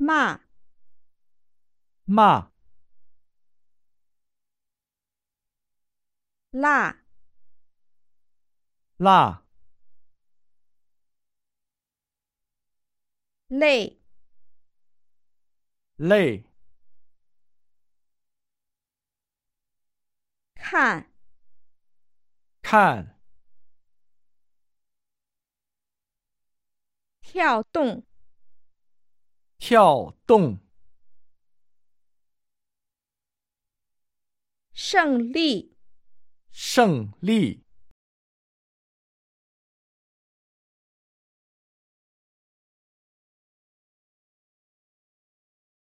骂、 骂、 辣、 辣、 累、 累、 看、 看、 跳动、 跳动、 胜利。 胜利。